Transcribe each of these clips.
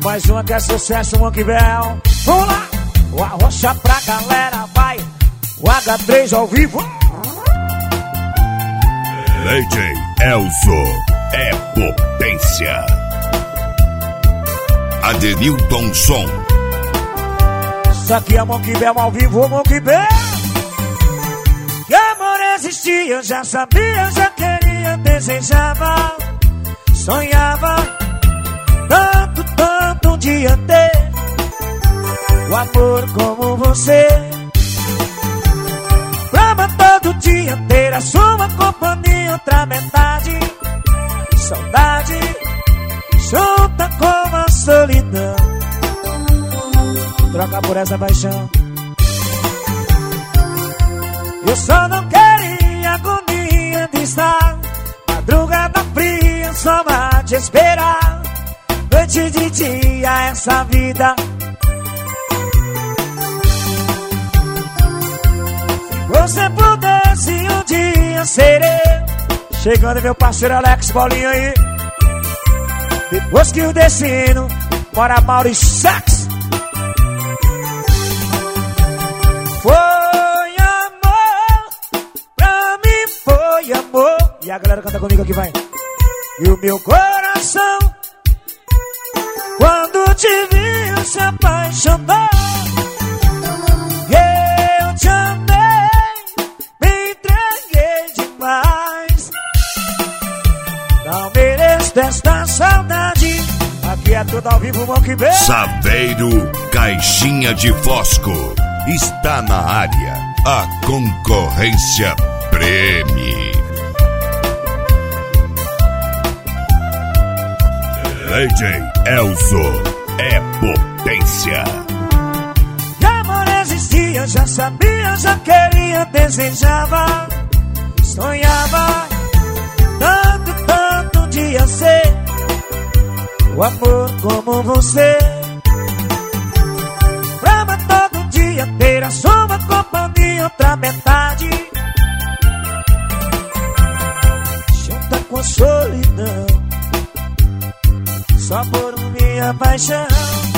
Mais uma que é sucesso, Monkey Bell. Vamos lá! O arrocha pra galera, vai! O H3 ao vivo. DJ Elzo é potência. Adenilton Som. Isso aqui é Monkey Bell ao vivo, Monkey Bell. Que amor existia, eu já sabia, já queria, desejava, sonhava, tanto um dia ter o amor como você. Pra todo dia ter a sua companhia, outra metade, saudade, junta com a solidão. Troca por essa paixão. Eu só não queria agonia de estar madrugada fria só a te esperar. Noite de dia essa vida. Se você pudesse um dia ser eu. Chegando meu parceiro Alex Bolinho aí. Depois que o destino mora Maurício Sax. Foi amor, pra mim foi amor. E a galera canta comigo aqui, vai. E o meu coração, quando te vi, se apaixonou. E eu te amei, me entreguei demais. Não mereço esta saudade. Aqui é tudo ao vivo, Monkey Bell. Saveiro Caixinha de Fosco. Está na área. A concorrência preme. DJ Elzo é potência. Que amor existia, já sabia, já queria, desejava, sonhava, tanto um dia ser o amor como você. Pra todo dia ter a sua companhia, outra metade, junta com a solidão. Só por minha paixão.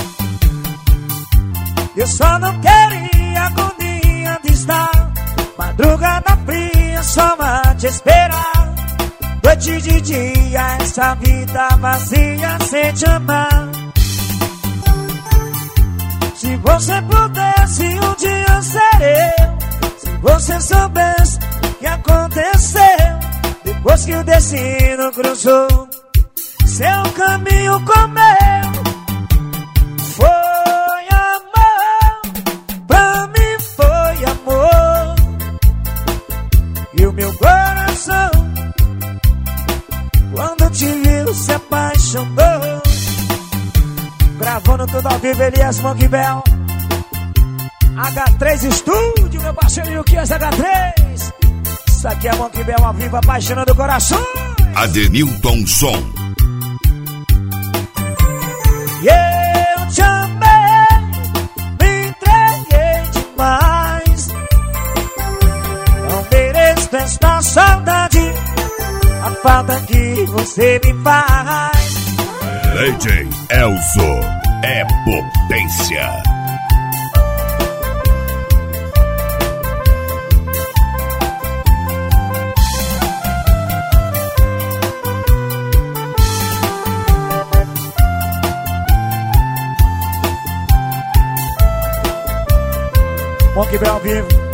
Eu só não queria agonia de estar madrugada fria só a te esperar. Noite de dia essa vida vazia sem te amar. Se você pudesse um dia ser eu. Se você soubesse o que aconteceu depois que o destino cruzou seu caminho com meu. Foi amor, pra mim foi amor. E o meu coração, quando te viu, se apaixonou. Gravando tudo ao vivo, Elias Monkey Bell. H3 Estúdio, meu parceiro Kias H3. Isso aqui é Monkey Bell ao vivo, apaixonando o coração. Adenilton Som. E eu te amei, me entreguei demais. Não mereço esta saudade, a falta que você me faz. DJ Elzo é potência. Monkey Bell ao vivo.